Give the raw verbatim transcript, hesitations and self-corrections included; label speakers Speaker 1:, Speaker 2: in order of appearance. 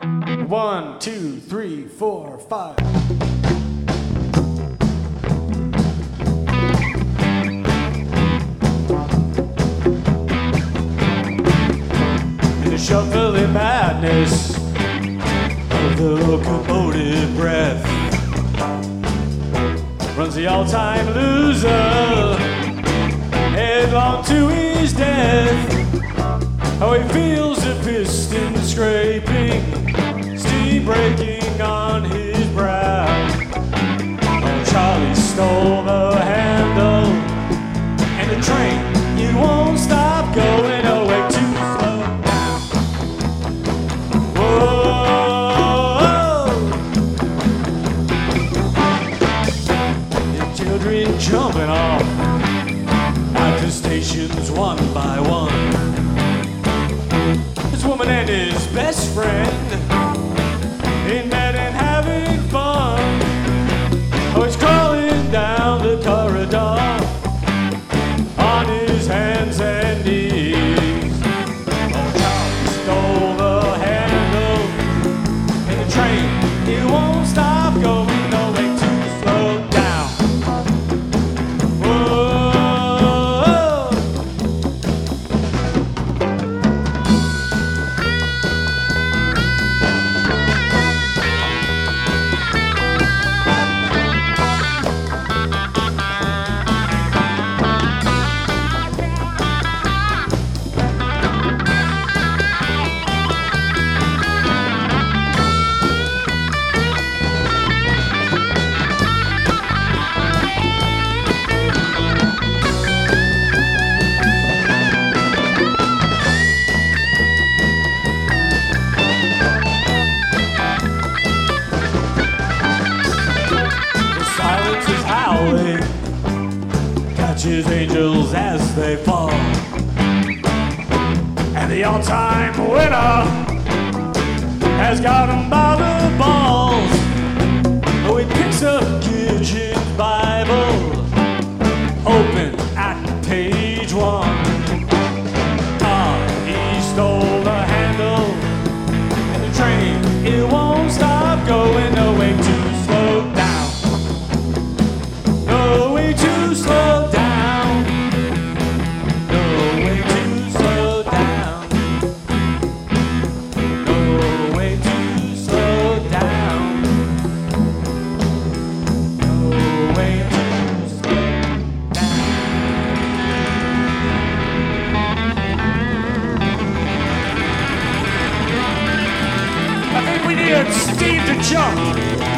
Speaker 1: One, two, three, four, five. In the shuffling madness of the locomotive breath runs the all-time loser headlong to his death. How he feels the piston scraping, steam breaking on his brow. Oh, Charlie stole the handle, and the train, it won't stop going away too slow down. Whoa, the children jumping off at the stations one by one. This woman and his best friend in bed and having fun. Oh, he's crawling down the corridor on his hands and knees. Oh, Charlie stole the handle, and the train, it won't stop going away too slow down. Whoa. Catches angels as they fall, and the all-time winner has got him by the balls. Oh, he picks up Gideon's Bible, open at page one. Ah, he stole the handle, and the train, it won't stop going away too slow down. No way too slow down. No way too slow down. No way too slow down. No way too slow down. I think we need Steve to jump.